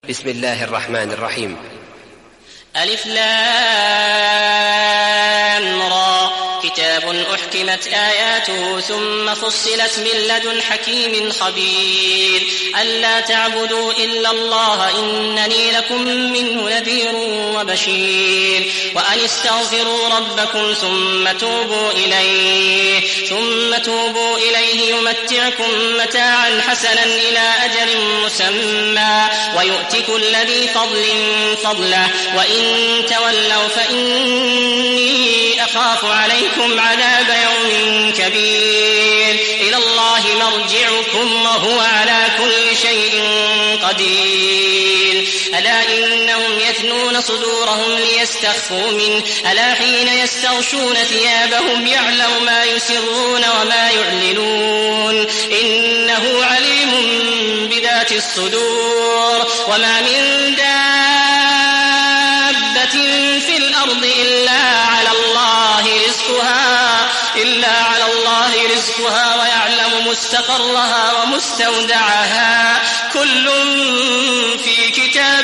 بسم الله الرحمن الرحيم. ألف لام را كتاب أحكمت آياته ثم فصلت من لدن حكيم خبير ألا تعبدوا إلا الله إنني لكم منه نذير وبشير وأن استغفروا ربكم ثم توبوا إليه يمتعكم متاعا حسنا إلى أجل مسمى ويؤتك كل ذي فضل فضله وإن تولوا فإني أخاف عليكم عذاب يوم كبير إلى الله مرجعكم وهو على كل شيء قدير ألا إنهم يثنون صدورهم ليستخفوا منه ألا حين يستغشون ثيابهم يعلم ما يسرون وما يعلنون إنه عليم بذات الصدور وما من دابة في الأرض إلا على الله رزقها ويعلم مستقرها ومستودعها كل في كتاب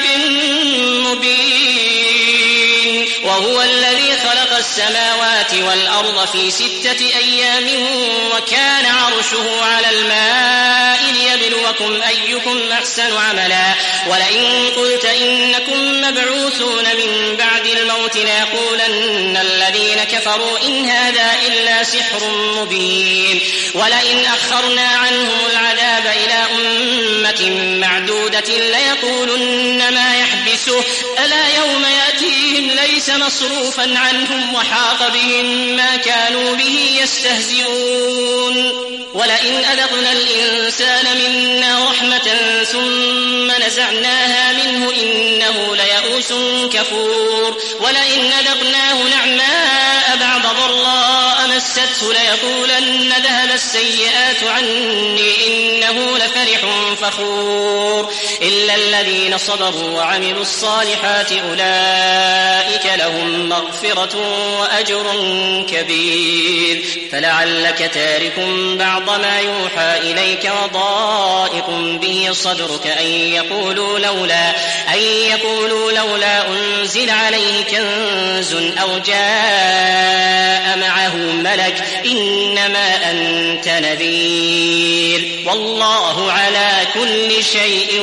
مبين وهو الذي خلق السماوات والأرض في 6 أيام وكان عرشه على الماء ليبلوكم أيكم أحسن عملا ولئن قلت إنكم مبعوثون من بعد الموت ليقولن الذين كفروا إن هذا إلا سحر مبين ولئن أخرنا عنهم العذاب إلى أمة معدودة ليقولن ما يحبسه ألا يوم يأتيهم ليس مصروفا عنهم وحاق بهم ما كانوا به يستهزئون ولئن أذقنا الإنسان منا رحمة ثم نزعناها منه إنه ليئوس كفور ولئن أذقناه نعماء بعد ضراء مسته ليقولن ذهب السيئات عني إنه لفرح فخور إلا الذين صبروا وعملوا الصالحات أولئك لهم مغفرة وأجر كبير فلعلك تارك بعض ما يوحى إليك وضائق به صدرك أن يقولوا لولا أنزل عليه كنز أو جاء معه ملك إنما أنت نذير والله على كل شيء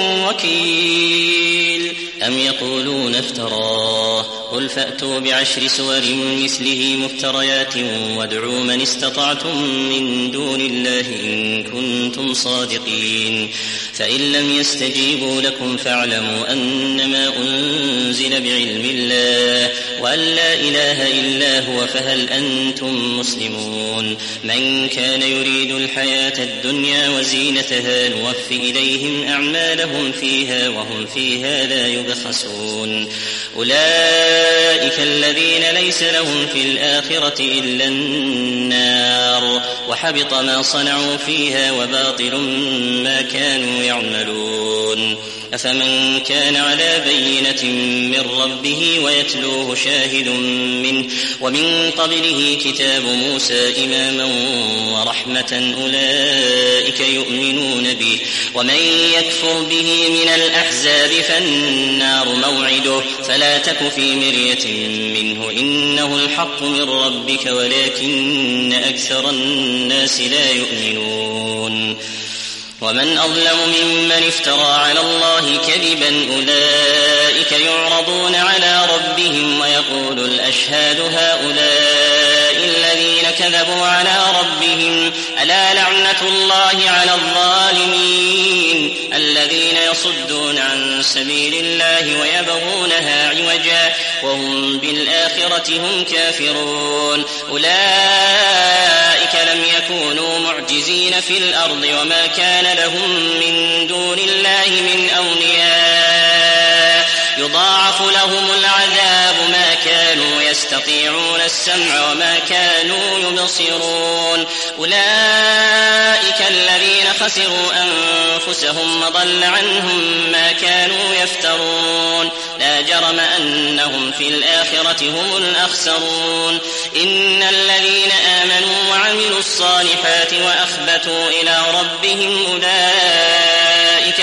وكيل أم يقولون افتراه قل فأتوا ب10 سور مثله مفتريات وادعوا من استطعتم من دون الله إن كنتم صادقين فإن لم يستجيبوا لكم فاعلموا أنما أنزل بعلم الله وأن لا إله إلا هو فهل أنتم مسلمون من كان يريد الحياة الدنيا وزينتها نوفي إليهم أعمالهم فيها وهم فيها لا يبخسون أولئك الذين ليس لهم في الآخرة إلا النار وحبط ما صنعوا فيها وباطل ما كانوا يعملون أفمن كان على بينة من ربه ويتلوه شاهد منه ومن قبله كتاب موسى إماما ورحمة أولئك يؤمنون به ومن يكفر به من الأحزاب فالنار موعده فلا تك في مرية منه إنه الحق من ربك ولكن أكثر الناس لا يؤمنون ومن أظلم ممن افترى على الله كذبا أولئك يعرضون على ربهم ويقول الأشهاد هؤلاء الذين كذبوا على ربهم ألا لعنة الله على الظالمين الذين يصدون عن سبيل الله ويبغونها عوجا وهم بالآخرة هم كافرون أولئك لم يكونوا معجزين في الأرض وما كان لهم من دون الله من أولياء يضاعف لهم العذاب ما كانوا يستطيعون السمع وما كانوا يبصرون أولئك الذين خسروا أنفسهم وضل عنهم ما كانوا يفترون لا جرم أنهم في الآخرة هم الأخسرون إن الذين آمنوا وعملوا الصالحات وأخبتوا إلى ربهم أولئك أولئك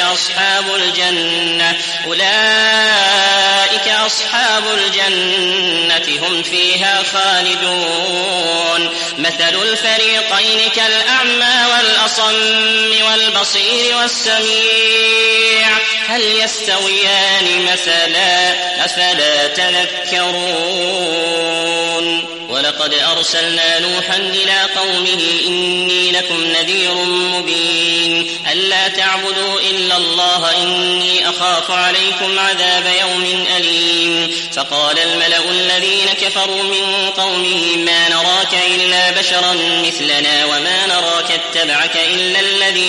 أصحاب الجنة هم فيها خالدون. مثل الفريقين كالأعمى والأصم والبصير والسميع هل يستويان مثلا أفلا تذكرون. ولقد أرسلنا نوحا إلى قومه إني لكم نذير مبين ألا تعبدوا إلا الله إني أخاف عليكم عذاب يوم أليم. فقال الملأ الذين كفروا من قومه ما نراك إلا بشرا مثلنا وما نراك اتبعك إلا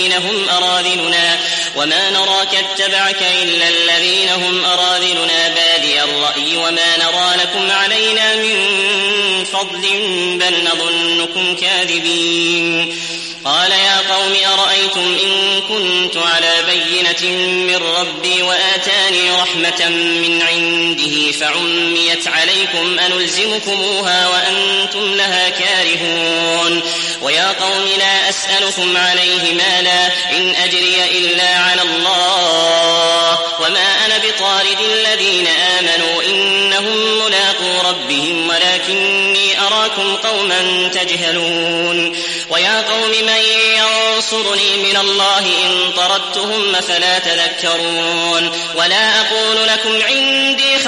الذين هم أراذلنا بادي الرأي وما نرى لكم علينا من فضل بل نظنكم كاذبين. قال يا قوم أرأيتم إن كنت على بينة من ربي وآتاني رحمة من عنده فعميت عليكم أنلزمكموها وأنتم لها كارهون. ويا قوم لا أسألكم عليه مالا إن أجري إلا على الله وما أنا بطارد الذين آمنوا إنهم ملاقو ربهم ولكني أراكم قوما تجهلون. ويا قوم من ينصرني من الله إن طردتهم فلا تذكرون. ولا أقول لكم عندي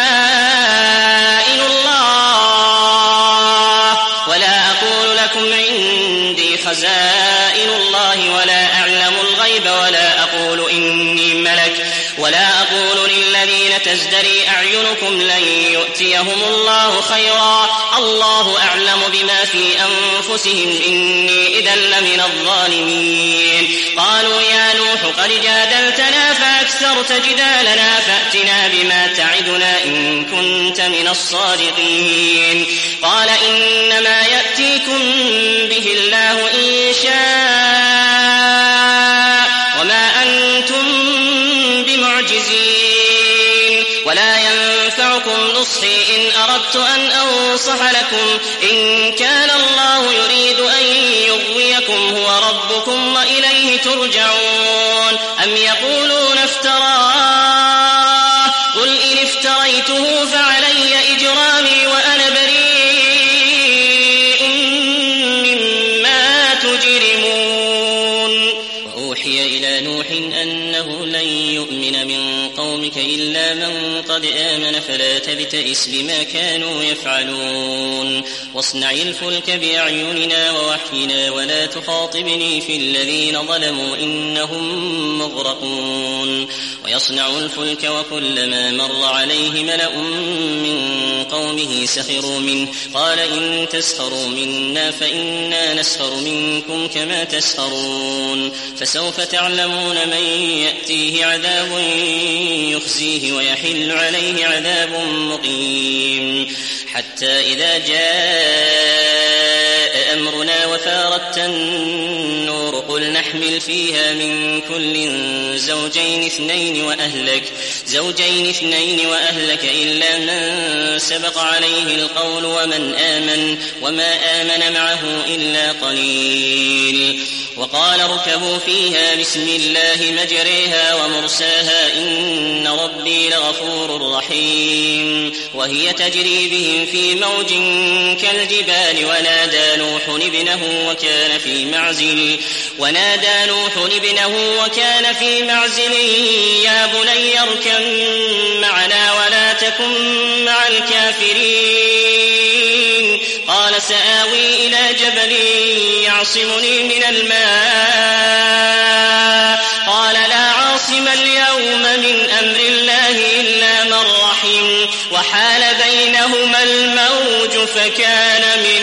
خزائن الله ولا أعلم الغيب ولا أقول إني ملك ولا أقول للذين تزدري أعينكم لن يؤتيهم الله خيرا الله أعلم بما في أنفسهم إني إذا لمن الظالمين. قالوا يا نوح قد جادلتنا فأكثرت جدالنا فأتنا بما تعدنا إن كنت من الصادقين. قال إنما يأتيكم به الله إن شاء وما أنتم بمعجزين ولا ينفعكم نصحي إن أردت أن أنصح لكم إن كان الله يريد أن يغويكم هو ربكم وإليه ترجعون. أم يقولون افتراه قل إن افتريته فعلي إجرامي وأنا بريء مما تجرمون. وأوحي إلى نوح أنه لن يؤمن من قومك إلا من قد آمن فلا تبتئس بما كانوا يفعلون. واصنع الفلك بأعيننا ووحينا ولا تخاطبني في الذين ظلموا إنهم مغرقون. ويصنع الفلك وكلما مر عليه ملأ من قومه سخروا منه قال إن تسخروا منا فإنا نسخر منكم كما تسخرون. فسوف تعلمون من يأتيه عذاب يخزيه ويحل عليه عذاب مقيم. حتى إذا جاء أمرنا وفارت النور قل نحمل فيها من كل زوجين اثنين وأهلك إلا من سبق عليه القول وما آمن معه إلا قليل. وقال اركبوا فيها بسم الله مجريها ومرساها إن ربي لغفور رحيم. وهي تجري بهم في موج كالجبال ونادى نوح ابنه وكان في معزل يا بني اركب معنا ولا تكن مع الكافرين. قال سآوي إلى جبل يعصمني من الماء قال لا عاصم اليوم من أمر الله إلا من رحم وحال بينهما الموج فكان من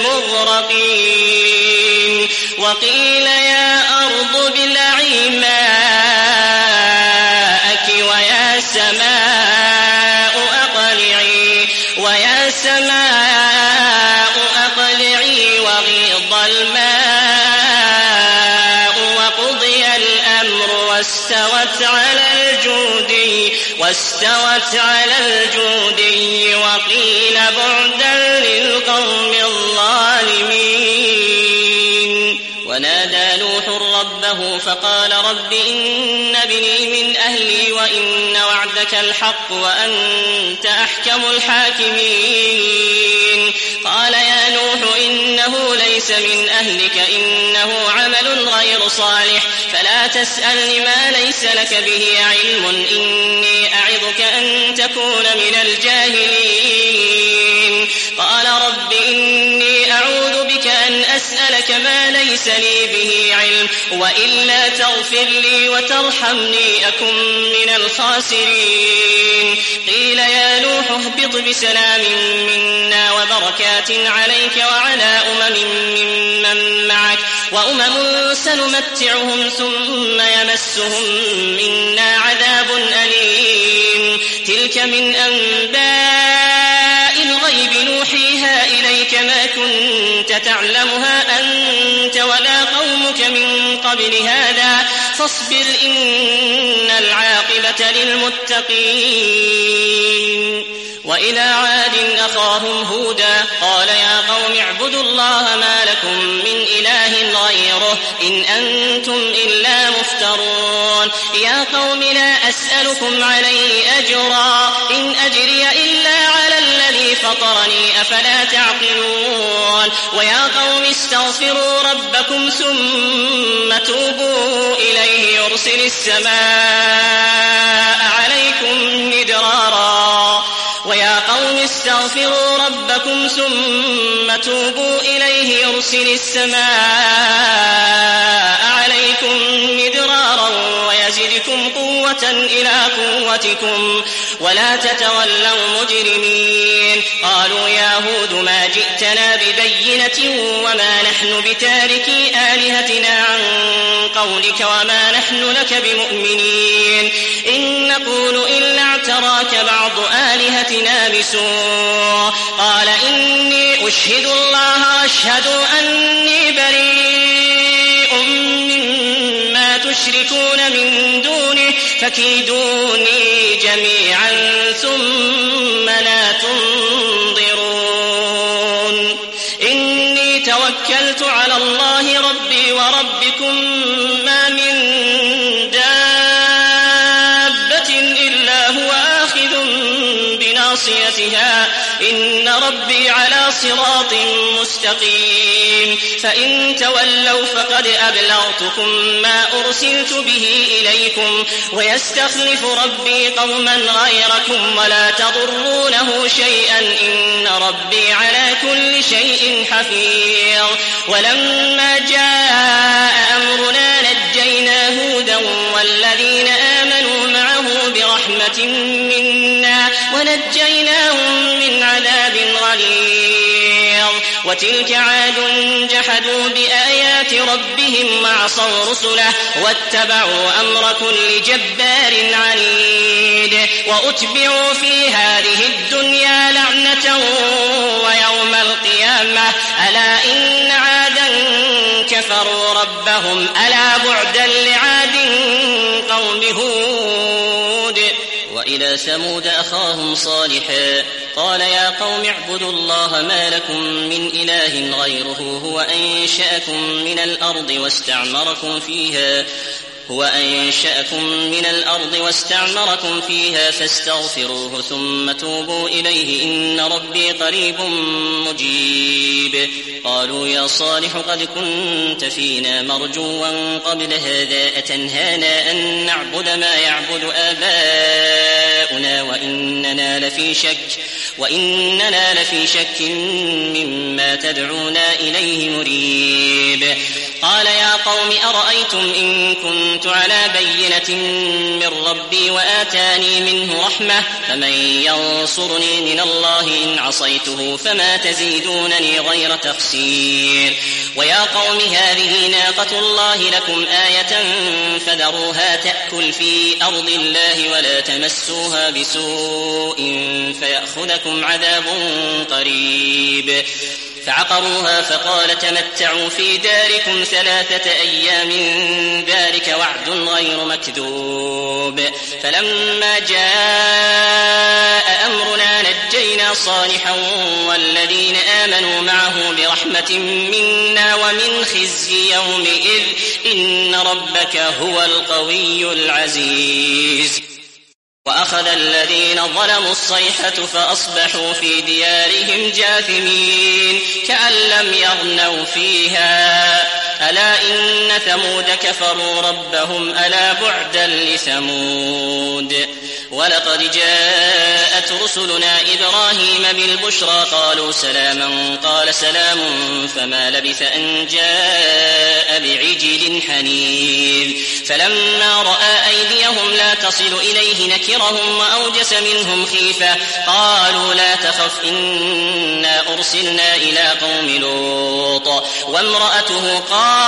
المغرقين. وقيل يا أرض ابلعي ماءك ويا سماء أقلعي وغيض الماء وقضي الأمر واستوت على الجودي وقيل بعدا للقوم الظالمين. ونادى نوح ربه ربه فقال رب إن ابني من أهلي وإن وعدك الحق وأنت أحكم الحاكمين. قال يا نوح إنه ليس من أهلك إنه عمل غير صالح فلا تسألني ما ليس لك به علم إني أعظك أن تكون من الجاهلين. قال رب إني أعوذ بك أن أسألك ما ليس لي به علم وإلا تغفر لي وترحمني أكن من الخاسرين. قيل يا نوح اهبط بسلام منا وبركات عليك وعلى ممن معك وأمم سنمتعهم ثم يمسهم منا عذاب أليم. تلك من أنباء الغيب نوحيها إليك ما كنت تعلمها أنت ولا قومك من قبل هذا فاصبر إن العاقبة للمتقين. وإلى عاد أخاهم هودا قال يا قوم اعبدوا الله ما لكم من إله غيره إن أنتم إلا مفترون. يا قوم لا أسألكم عليه أجرا إن أجري إلا على الذي فطرني أفلا تعقلون. ويا قوم استغفروا ربكم ثم توبوا إليه يرسل السماء عليكم مدرارا. ويا قوم استغفروا ربكم ثم توبوا إليه يرسل السماء عليكم مدرارا ويزدكم قوة إلى قوتكم ولا تتولوا مجرمين. قالوا يا هود ما جئتنا ببينة وما نحن بتاركي آلهتنا عن قولك وما نحن لك بمؤمنين إن نقول إلا اعتراك بعض آلهتنا بسوء. قال إني أشهد الله أشهد أني بريء مما تشركون من دونه فكيدوني جميعا ثم لا تنظرون. إني توكلت على الله ربي وربكم ما من دابة إلا هو آخذ بناصيتها إن ربي على صراط مستقيم. فإن تولوا فقد أبلغتكم ما أرسلت به إليكم ويستخلف ربي قوما غيركم ولا تضرونه شيئا إن ربي على كل شيء حفيظ. ولما جاء أمرنا نجينا هودا والذين آمنوا معه برحمة منا ونجيناهم من عذاب غليظ. وتلك عاد جحدوا بآيات ربهم وعصوا رسله واتبعوا أمر كل جبار عنيد. وأتبعوا في هذه الدنيا لعنة ويوم القيامة ألا إن عادا كفروا ربهم ألا بعدا لعاد قوم هود. وإلى ثمود أخاهم صالحا قال يا قوم اعبدوا الله ما لكم من إله غيره هو أنشأكم من الأرض واستعمركم فيها فاستغفروه ثم توبوا إليه إن ربي قريب مجيب. قالوا يا صالح قد كنت فينا مرجوا قبل هذا أتنهانا أن نعبد ما يعبد آباؤنا وإننا لفي شك مما تدعونا إليه مريب. قال يا قوم أرأيتم إن كنت على بينة من ربي وآتاني منه رحمة فمن ينصرني من الله إن عصيته فما تزيدونني غير تخسير. ويا قوم هذه ناقة الله لكم آية فذروها تأكل في أرض الله ولا تمسوها بسوء فيأخذكم عذاب قريب. فعقروها فقال تمتعوا في داركم 3 أيام ذلك وعد غير مكذوب. فلما جاء أمرنا نجينا صالحا والذين آمنوا معه برحمة منا ومن خزي يومئذ إن ربك هو القوي العزيز. وأخذ الذين ظلموا الصيحة فأصبحوا في ديارهم جاثمين كأن لم يغنوا فيها ألا إن ثمود كفروا ربهم ألا بعدا لثمود. ولقد جاءت رسلنا إبراهيم بالبشرى قالوا سلاما قال سلام فما لبث أن جاء بعجل حنيذ فلما رأى أيديهم لا تصل إليه نكرهم وأوجس منهم خيفة قالوا لا تخف إنا أرسلنا إلى قوم لوط وامرأته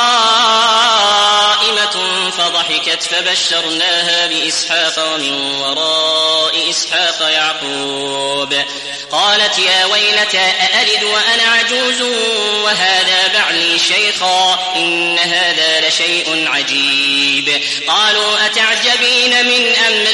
قائمة فضحكت فبشرناها بإسحاق ومن وراء إسحاق يعقوب قالت يا ويلتى أألد وأنا عجوز وهذا بعلي شيخا إن هذا لشيء عجيب. قالوا أتعجبين من أمر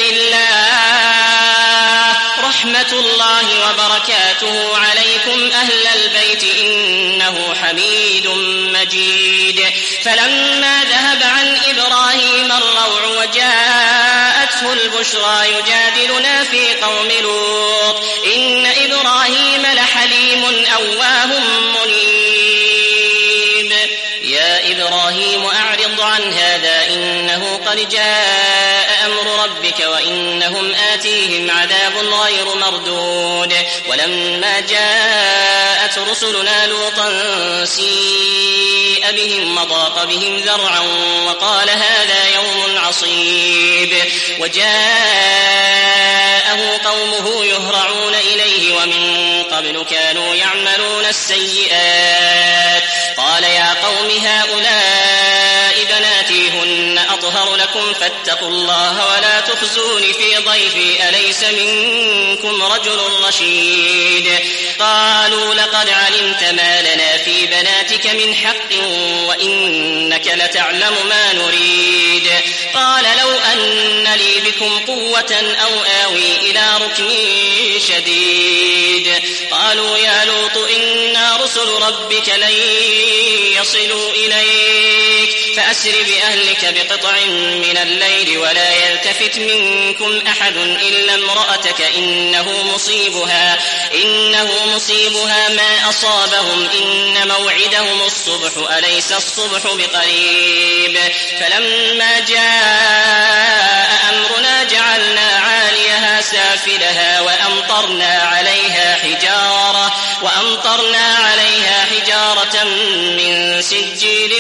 الله رحمة الله وبركاته عليكم أهل البيت إنه حميد مجيد. فلما ذهب عن إبراهيم الروع وجاءته البشرى يجادلنا في قوم لوط إن إبراهيم لحليم أواه منيب. يا إبراهيم أعرض عن هذا إنه قد جاء أمر ربك وإنهم آتيهم عذاب غير مردود. ولما جاءت رسلنا لوطا سيء بهم وضاق بهم ذرعا وقال هذا يوم عصيب وجاءه قومه يهرعون إليه ومن قبل كانوا يعملون السيئات قال يا قوم هؤلاء بناتي هن أطهر لكم فاتقوا الله ولا تخزوني في ضيفي أليس منكم رجل رشيد. قالوا لقد علمت ما لنا في بناتك من حق وإنك لتعلم ما نريد. قال لو أن لي بكم قوة أو آوي إلى ركن شديد. قالوا يا لوط إنا رسل ربك لن يصلوا إليك فأسر بأهلك بقطع من الليل ولا يلتفت منكم أحد إلا امرأتك إنه مصيبها ما أصابهم إن موعدهم الصبح أليس الصبح بقريب. فلما جاء أمرنا جعلنا عاليها سافلها وأمطرنا عليها حجارة من سجيل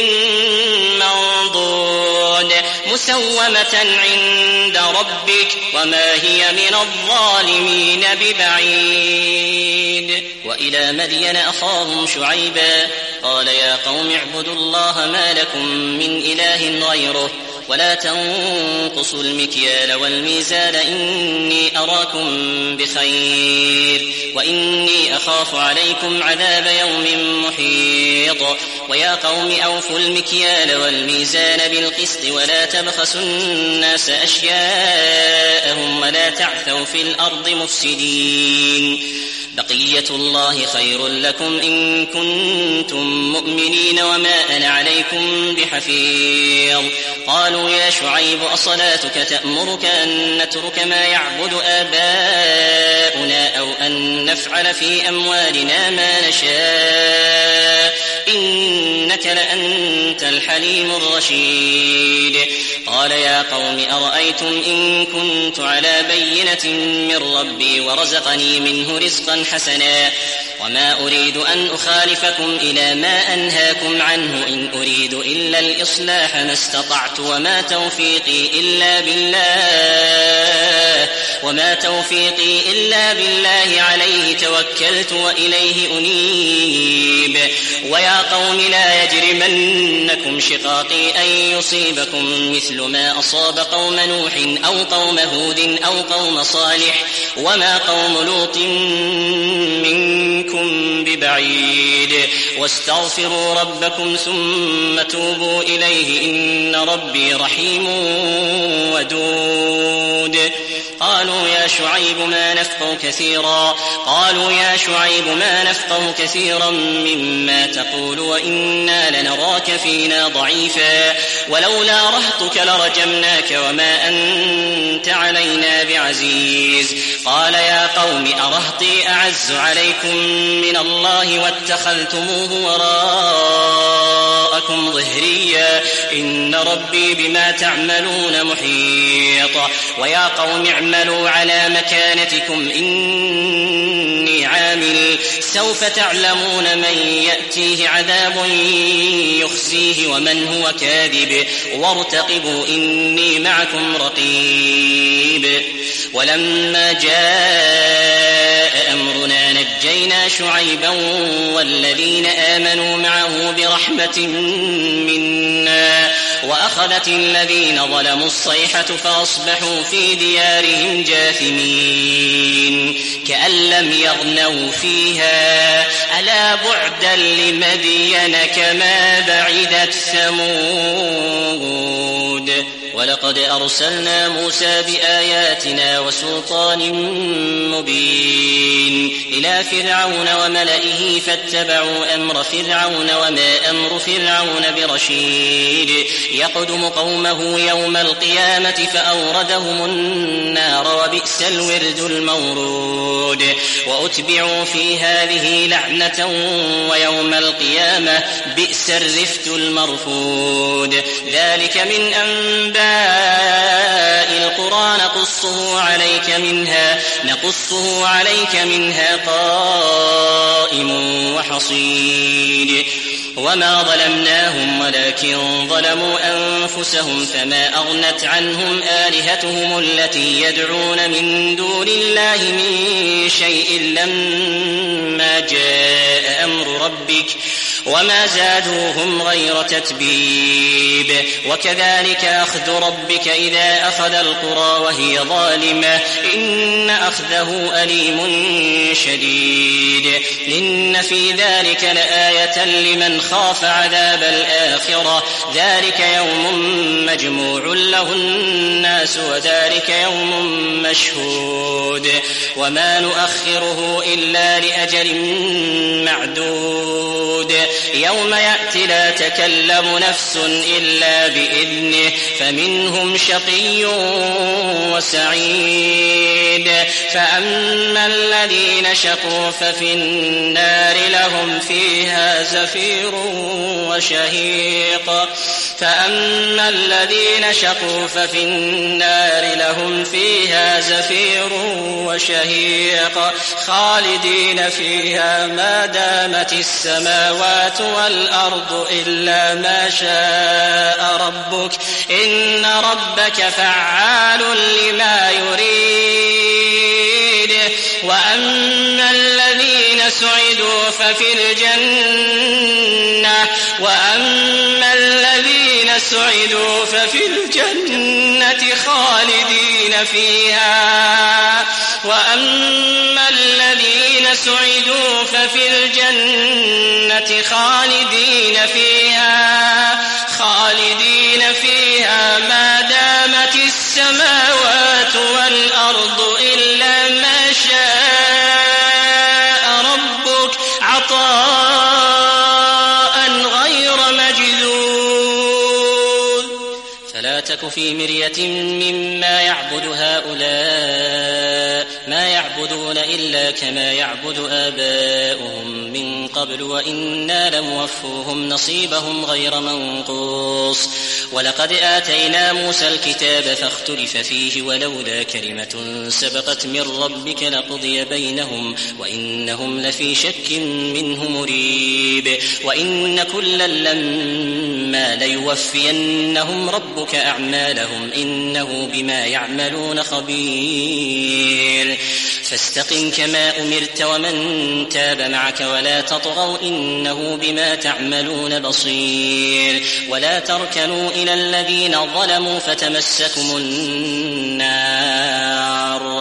منضود مسومة عند ربك وما هي من الظالمين ببعيد. وإلى مدين أخاهم شعيبا قال يا قوم اعبدوا الله ما لكم من إله غيره ولا تنقصوا المكيال والميزان إني أراكم بخير وإني أخاف عليكم عذاب يوم محيط. ويا قوم أوفوا المكيال والميزان بالقسط ولا تبخسوا الناس أشياءهم ولا تعثوا في الأرض مفسدين. بقية الله خير لكم إن كنتم مؤمنين وما أنا عليكم بحفيظ. قالوا يا شعيب أصلاتك تأمرك أن نترك ما يعبد آباؤنا أو أن نفعل في أموالنا ما نشاء إنك لأنت الحليم الرشيد. قال يا قوم أرأيتم إن كنت على بينة من ربي ورزقني منه رزقا حسنا وما أريد أن أخالفكم إلى ما أنهاكم عنه إن أريد إلا الإصلاح ما استطعت وما توفيقي إلا بالله عليه توكلت وإليه أنيب. ويا قوم لا يجرمنكم شقاقي أن يصيبكم مثل ما أصاب قوم نوح أو قوم هود أو قوم صالح وما قوم لوط منكم ببعيد. واستغفروا ربكم ثم توبوا إليه إن ربي رحيم ودود. قالوا يا شعيب ما نفقه كثيرا مما تقول وإنا لنراك فينا ضعيفا ولولا رهطك لرجمناك وما أنت علينا بعزيز. قال يا قوم أرهطي أعز عليكم من الله واتخذتموه وراءكم ظهريا إن ربي بما تعملون محيط. ويا قوم اعملوا على مكانتكم إني عامل سوف تعلمون من يأتيه عذاب يخزيه ومن هو كاذب وارتقبوا إني معكم رقيب. ولما جاء أمرنا نجينا شعيبا والذين آمنوا معه برحمة منا وأخذت الذين ظلموا الصيحة فأصبحوا في ديارهم جاثمين كأن لم يغنوا فيها ألا بعدا لمدين كما بعدت ثمود. ولقد أرسلنا موسى بآياتنا وسلطان مبين إلى فرعون وملئه فاتبعوا أمر فرعون وما أمر فرعون برشيد يقدم قومه يوم القيامة فأوردهم النار وبئس الورد المورود. وأتبعوا في هذه لعنة ويوم القيامة بئس الرفد المرفود. ذلك من أنباء القرى نقصه عليك منها قائم وحصيد. وما ظلمناهم ولكن ظلموا أنفسهم فما أغنت عنهم آلهتهم التي يدعون من دون الله من شيء لما جاء أمر ربك وما زادوهم غير تتبيب. وكذلك أخذ ربك إذا أخذ القرى وهي ظالمة إن أخذه أليم شديد. إن في ذلك لآية لمن خاف عذاب الآخرة ذلك يوم مجموع له الناس وذلك يوم مشهود. وما نؤخره إلا لأجل معدود يوم يأتي لا تكلم نفس إلا بإذنه فمنهم شقي وسعيد. فأما الذين شقوا ففي النار لهم فيها زفير وشهيق خالدين فيها ما دامت السماوات والأرض إلا ما شاء ربك إن ربك فعال لما يريد. وأما الذين سعدوا ففي الجنة خالدين فيها ما دامت السماوات والأرض إلا ما شاء ربك عطاء غير مجذوذ. فلا تك في مرية مما يعبد هؤلاء ما يعبدون إلا كما يعبد آباؤهم من قبل وإنا لموفوهم نصيبهم غير منقوص. ولقد آتينا موسى الكتاب فاختلف فيه ولولا كلمة سبقت من ربك لقضي بينهم وإنهم لفي شك منه مريب. وإن كلا لما ليوفينهم ربك أعمالهم إنه بما يعملون خبير. فاستقم كما أمرت ومن تاب معك ولا تطغوا إنه بما تعملون بصير. ولا تركنوا إلى الذين ظلموا فتمسكم النار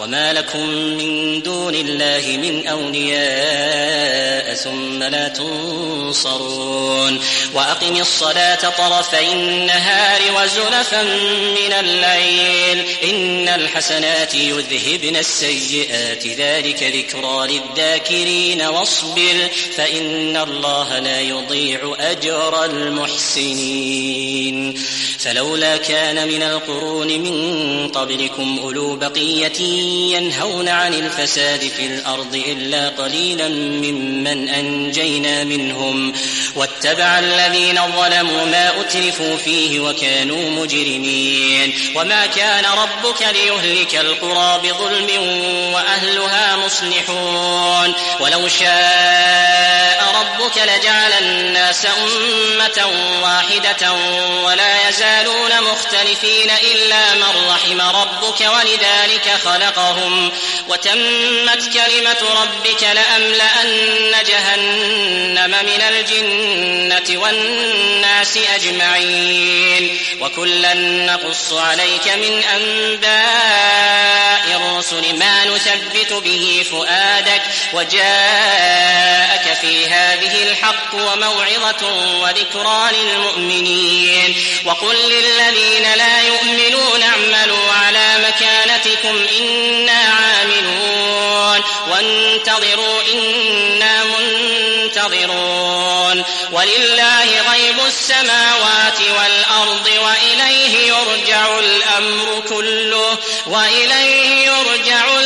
وما لكم من دون الله من أولياء ثم لا تنصرون وأقم الصلاة طرفي النهار وزلفا من الليل إن الحسنات يذهبن السيئات ذلك ذكرى للذاكرين واصبر فإن الله لا يضيع أجر المحسنين فلولا كان من القرون من قبلكم أولو بقية ينهون عن الفساد في الأرض إلا قليلا ممن أنجينا منهم واتبع الذين ظلموا ما أترفوا فيه وكانوا مجرمين وما كان ربك ليهلك القرى بظلم وأهلها مصلحون ولو شاء ربك لجعل الناس أمة واحدة ولا يزالون مختلفين إلا من رحم ربك ولذلك خلقهم وتمت كلمة ربك لأملأن جهنم من الجنة والناس أجمعين وكلا نقص عليك من أنباء الرسل ما نثبت به فؤادك وجاءك في هذه الحق وموعظة وذكرى للمؤمنين وقل للذين لا يؤمنون اعملوا على مكانتكم إنا عاملون وانتظروا إنا منتظرون ولله غيب السماوات والأرض وإليه يرجع الأمر كله